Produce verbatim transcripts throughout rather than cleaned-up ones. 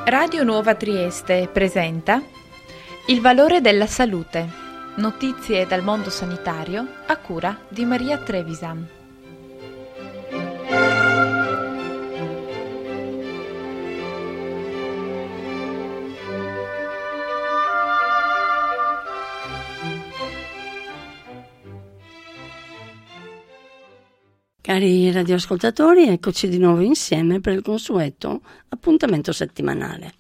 Radio Nuova Trieste presenta Il valore della salute. Notizie dal mondo sanitario a cura di Maria Trevisan. Cari radioascoltatori, eccoci di nuovo insieme per il consueto appuntamento settimanale.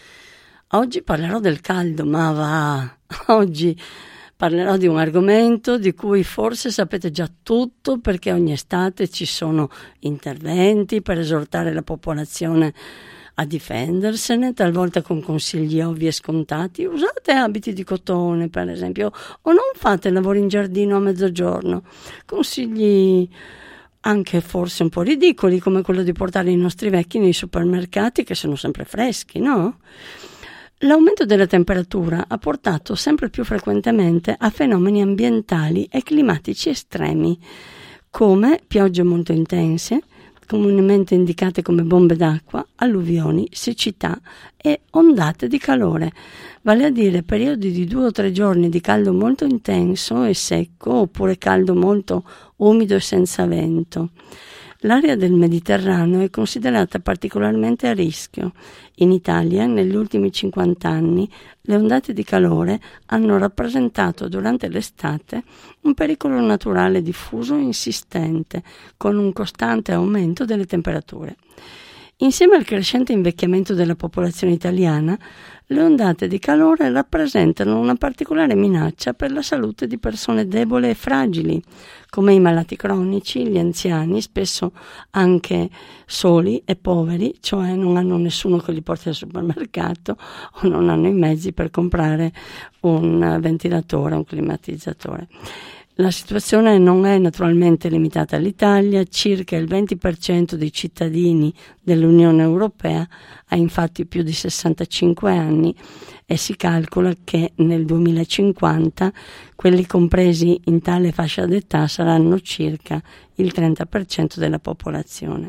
Oggi parlerò del caldo, ma va, oggi parlerò di un argomento di cui forse sapete già tutto, perché ogni estate ci sono interventi per esortare la popolazione a difendersene, talvolta con consigli ovvi e scontati. Usate abiti di cotone, per esempio, o non fate lavori in giardino a mezzogiorno. Consigli anche forse un po' ridicoli, come quello di portare i nostri vecchi nei supermercati, che sono sempre freschi, no? L'aumento della temperatura ha portato sempre più frequentemente a fenomeni ambientali e climatici estremi, come piogge molto intense, comunemente indicate come bombe d'acqua, alluvioni, siccità e ondate di calore, vale a dire periodi di due o tre giorni di caldo molto intenso e secco, oppure caldo molto umido e senza vento. L'area del Mediterraneo è considerata particolarmente a rischio. In Italia, negli ultimi cinquanta anni, le ondate di calore hanno rappresentato durante l'estate un pericolo naturale diffuso e insistente, con un costante aumento delle temperature. Insieme al crescente invecchiamento della popolazione italiana, le ondate di calore rappresentano una particolare minaccia per la salute di persone deboli e fragili, come i malati cronici, gli anziani, spesso anche soli e poveri, cioè non hanno nessuno che li porti al supermercato o non hanno i mezzi per comprare un ventilatore, un climatizzatore. La situazione non è naturalmente limitata all'Italia. Circa il venti per cento dei cittadini dell'Unione Europea ha infatti più di sessantacinque anni e si calcola che nel duemilacinquanta quelli compresi in tale fascia d'età saranno circa il trenta per cento della popolazione.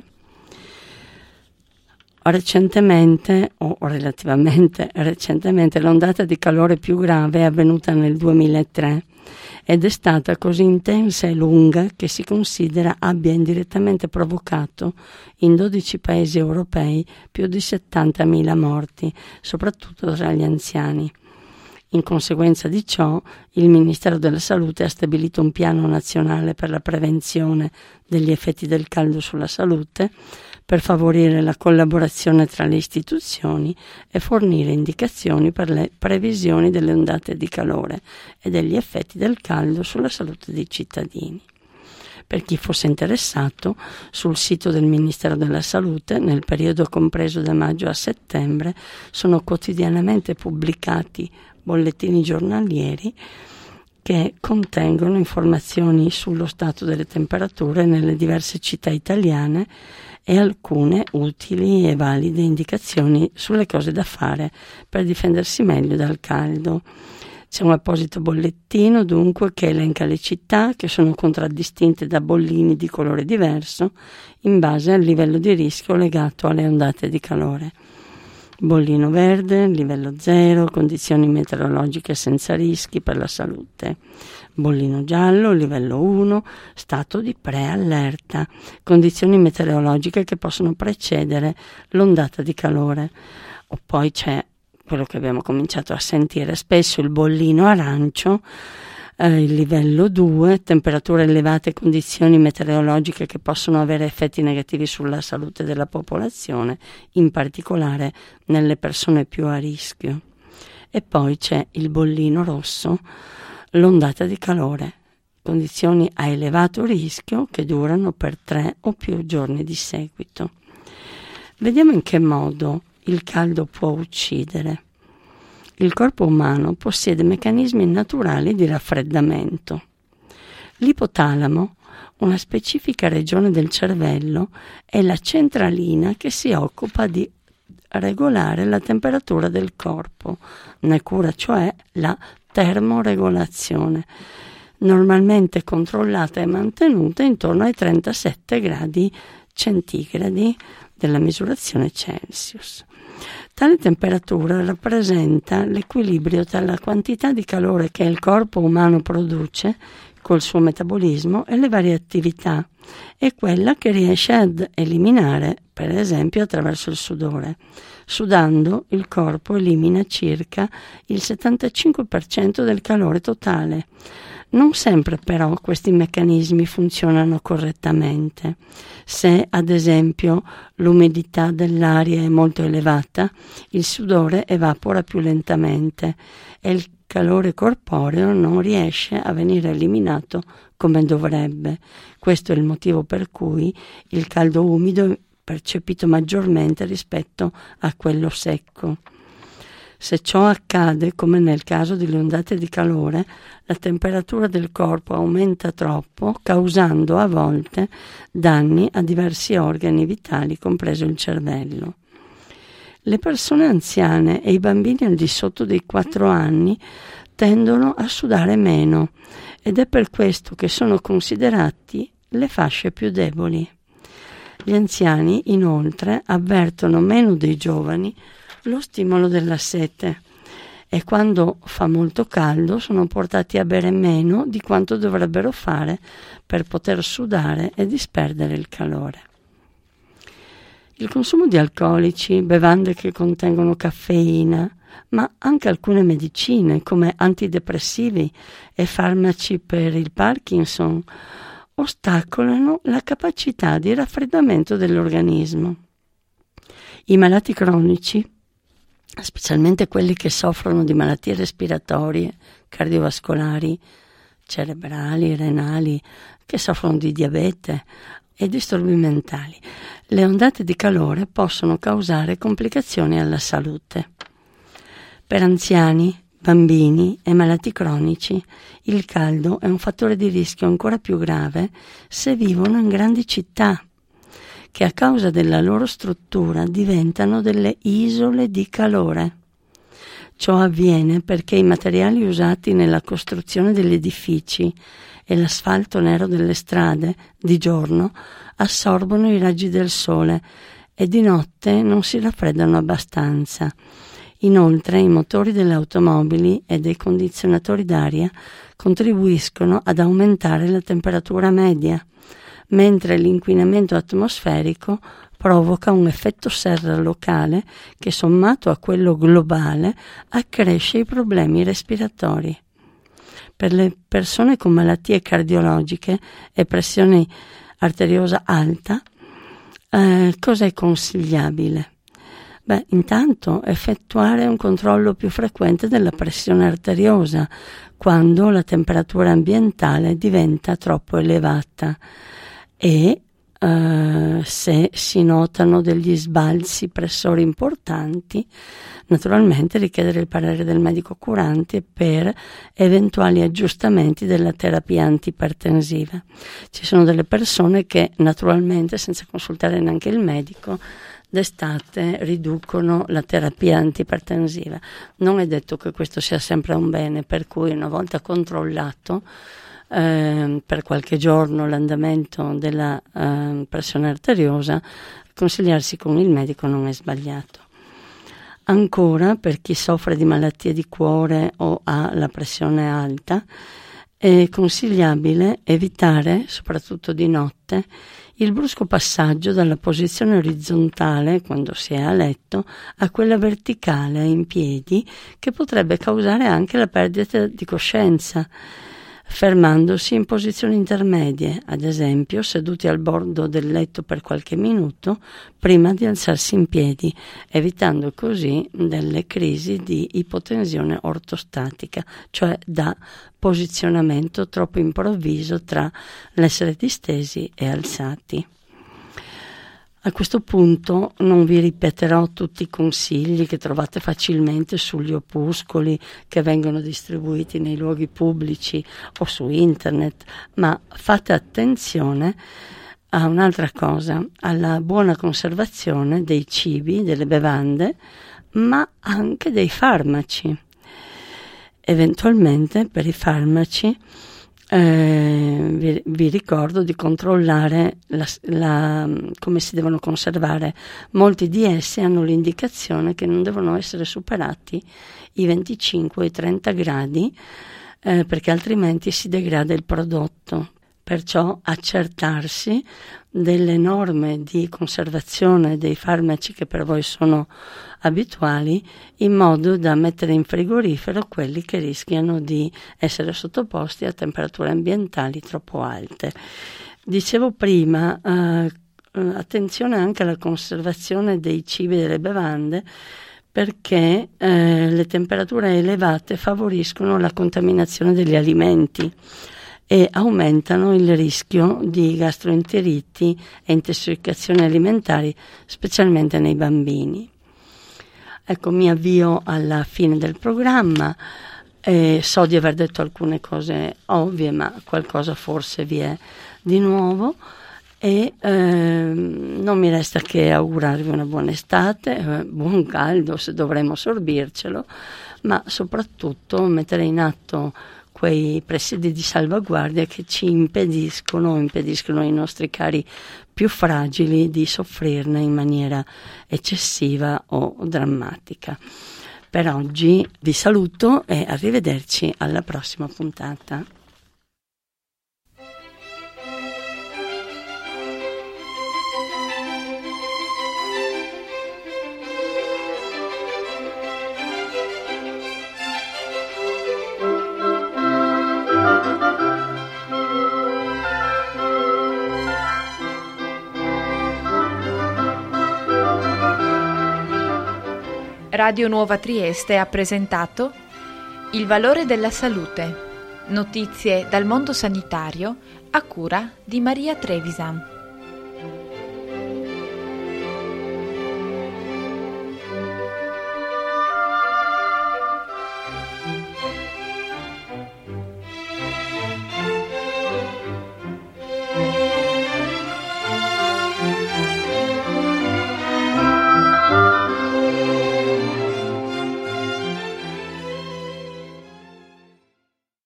Recentemente, o relativamente recentemente, l'ondata di calore più grave è avvenuta nel duemilatré ed è stata così intensa e lunga che si considera abbia indirettamente provocato in dodici paesi europei più di settantamila morti, soprattutto tra gli anziani. In conseguenza di ciò, il Ministero della Salute ha stabilito un piano nazionale per la prevenzione degli effetti del caldo sulla salute, per favorire la collaborazione tra le istituzioni e fornire indicazioni per le previsioni delle ondate di calore e degli effetti del caldo sulla salute dei cittadini. Per chi fosse interessato, sul sito del Ministero della Salute, nel periodo compreso da maggio a settembre, sono quotidianamente pubblicati bollettini giornalieri che contengono informazioni sullo stato delle temperature nelle diverse città italiane e alcune utili e valide indicazioni sulle cose da fare per difendersi meglio dal caldo. C'è un apposito bollettino dunque che elenca le città, che sono contraddistinte da bollini di colore diverso in base al livello di rischio legato alle ondate di calore. Bollino verde, livello zero, condizioni meteorologiche senza rischi per la salute. Bollino giallo, livello uno, stato di preallerta, condizioni meteorologiche che possono precedere l'ondata di calore. O poi c'è quello che abbiamo cominciato a sentire spesso, il bollino arancio, eh, il livello due, temperature elevate e condizioni meteorologiche che possono avere effetti negativi sulla salute della popolazione, in particolare nelle persone più a rischio. E poi c'è il bollino rosso, l'ondata di calore, condizioni a elevato rischio che durano per tre o più giorni di seguito. Vediamo in che modo il caldo può uccidere. Il corpo umano possiede meccanismi naturali di raffreddamento. L'ipotalamo, una specifica regione del cervello, è la centralina che si occupa di regolare la temperatura del corpo, ne cura cioè la termoregolazione, normalmente controllata e mantenuta intorno ai trentasette gradi centigradi della misurazione Celsius. Tale temperatura rappresenta l'equilibrio tra la quantità di calore che il corpo umano produce col suo metabolismo e le varie attività, e quella che riesce ad eliminare, per esempio attraverso il sudore. Sudando, il corpo elimina circa il settantacinque per cento del calore totale. Non sempre però questi meccanismi funzionano correttamente. Se ad esempio l'umidità dell'aria è molto elevata, il sudore evapora più lentamente e il calore corporeo non riesce a venire eliminato come dovrebbe. Questo è il motivo per cui il caldo umido è percepito maggiormente rispetto a quello secco. Se ciò accade, come nel caso delle ondate di calore, la temperatura del corpo aumenta troppo, causando a volte danni a diversi organi vitali, compreso il cervello. Le persone anziane e i bambini al di sotto dei quattro anni tendono a sudare meno ed è per questo che sono considerati le fasce più deboli. Gli anziani, inoltre, avvertono meno dei giovani lo stimolo della sete e quando fa molto caldo sono portati a bere meno di quanto dovrebbero fare per poter sudare e disperdere il calore. Il consumo di alcolici, bevande che contengono caffeina, ma anche alcune medicine come antidepressivi e farmaci per il Parkinson ostacolano la capacità di raffreddamento dell'organismo. I malati cronici, specialmente quelli che soffrono di malattie respiratorie, cardiovascolari, cerebrali, renali, che soffrono di diabete e disturbi mentali, le ondate di calore possono causare complicazioni alla salute. Per anziani, bambini e malati cronici, il caldo è un fattore di rischio ancora più grave se vivono in grandi città, che a causa della loro struttura diventano delle isole di calore. Ciò avviene perché i materiali usati nella costruzione degli edifici e l'asfalto nero delle strade di giorno assorbono i raggi del sole e di notte non si raffreddano abbastanza. Inoltre i motori delle automobili e dei condizionatori d'aria contribuiscono ad aumentare la temperatura media, mentre l'inquinamento atmosferico provoca un effetto serra locale che, sommato a quello globale, accresce i problemi respiratori. Per le persone con malattie cardiologiche e pressione arteriosa alta, eh, cosa è consigliabile? Beh, intanto effettuare un controllo più frequente della pressione arteriosa quando la temperatura ambientale diventa troppo elevata e Uh, se si notano degli sbalzi pressori importanti, naturalmente richiedere il parere del medico curante per eventuali aggiustamenti della terapia antipertensiva. Ci sono delle persone che naturalmente, senza consultare neanche il medico, d'estate riducono la terapia antipertensiva. Non è detto che questo sia sempre un bene, per cui una volta controllato Eh, per qualche giorno l'andamento della eh, pressione arteriosa, consigliarsi con il medico non è sbagliato. Ancora, per chi soffre di malattie di cuore o ha la pressione alta, è consigliabile evitare, soprattutto di notte, il brusco passaggio dalla posizione orizzontale, quando si è a letto, a quella verticale in piedi, che potrebbe causare anche la perdita di coscienza, fermandosi in posizioni intermedie, ad esempio seduti al bordo del letto per qualche minuto prima di alzarsi in piedi, evitando così delle crisi di ipotensione ortostatica, cioè da posizionamento troppo improvviso tra l'essere distesi e alzati. A questo punto non vi ripeterò tutti i consigli che trovate facilmente sugli opuscoli che vengono distribuiti nei luoghi pubblici o su internet, ma fate attenzione a un'altra cosa, alla buona conservazione dei cibi, delle bevande, ma anche dei farmaci. Eventualmente per i farmaci Eh, vi, vi ricordo di controllare la, la, come si devono conservare. Molti di essi hanno l'indicazione che non devono essere superati i venticinque o i trenta gradi, eh, perché altrimenti si degrada il prodotto. Perciò accertarsi delle norme di conservazione dei farmaci che per voi sono abituali, in modo da mettere in frigorifero quelli che rischiano di essere sottoposti a temperature ambientali troppo alte. Dicevo prima, eh, attenzione anche alla conservazione dei cibi e delle bevande, perché eh, le temperature elevate favoriscono la contaminazione degli alimenti e aumentano il rischio di gastroenteriti e intossicazioni alimentari, specialmente nei bambini. Ecco, mi avvio alla fine del programma. Eh, so di aver detto alcune cose ovvie, ma qualcosa forse vi è di nuovo, e eh, non mi resta che augurarvi una buona estate, eh, buon caldo se dovremo sorbircelo, ma soprattutto mettere in atto quei presidi di salvaguardia che ci impediscono, impediscono ai nostri cari più fragili di soffrirne in maniera eccessiva o drammatica. Per oggi vi saluto e arrivederci alla prossima puntata. Radio Nuova Trieste ha presentato Il valore della salute. Notizie dal mondo sanitario a cura di Maria Trevisan.